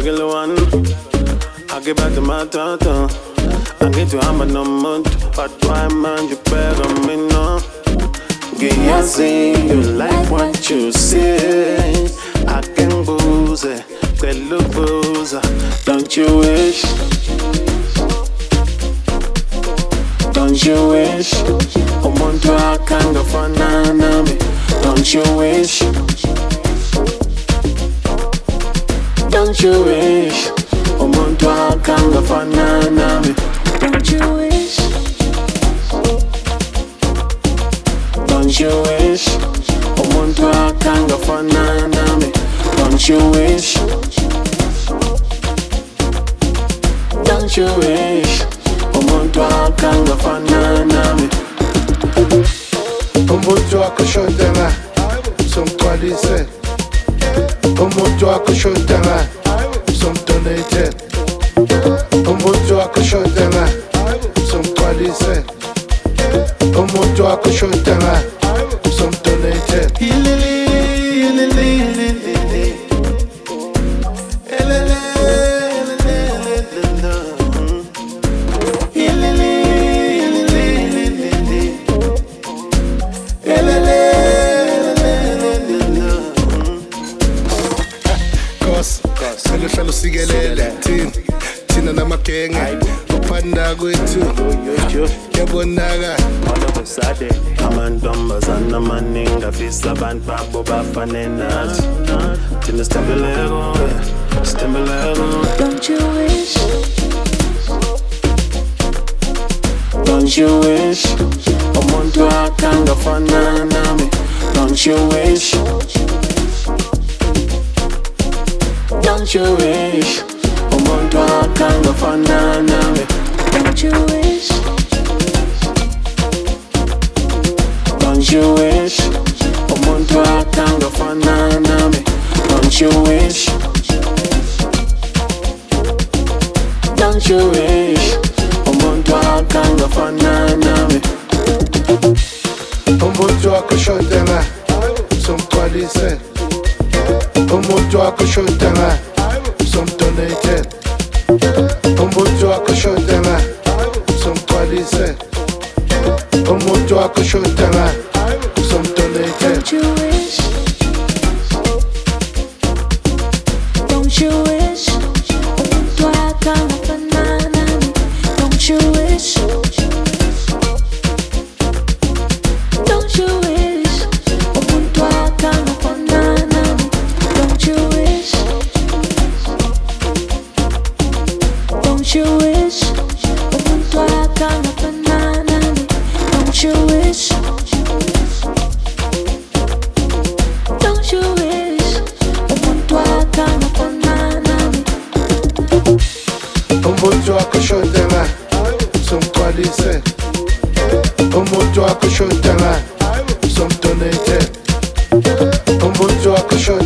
regular one. I get back to my tata. I get to hammer no month. But why man you better me no? Giyazi, you like what you see. I can booze it, look booze. Don't you wish? Don't you wish? Umuntu akangafana nami. Don't you wish? Don't you wish? Umuntu akangafana nami. Don't you wish? Don't you wish? Umuntu akangafana nami. Don't you wish? Don't you wish? Umuntu akangafana nami. Umuntu akushodela somgcwalise. Umuntu akushodela somdonate. Umuntu akushodela somgcwalise. Umuntu akushodela somdonate. Seluhlala usikelele thina namagenge uphanda kwethu yabonaka amantombazana amaningi afisa abantu babo bafane nathi thina sithembeleko. Don't you wish? Don't you wish? Umuntu akangafana nami. Don't you wish? Don't you wish? Umuntu akangafana nami. Don't you wish? Don't you wish? Umuntu akangafana nami. Don't you wish? Don't you wish? Umuntu akangafana nami. Umuntu akushodela somgcwalise. Umuntu akushodela somdonate. Umuntu akushodela somgcwalise. Umuntu akushodela somdonate. Don't you wish? Don't you wish? Umuntu akangafana nami. Don't you wish? Don't you wish? Umuntu akangafana nami. Don't you wish? Don't you wish? Umuntu akangafana nami. Don't you wish? Don't you wish? Umuntu akangafana nami. Umuntu akushodela somgcwalise. Umuntu akushodela somdonate. Umuntu akushodela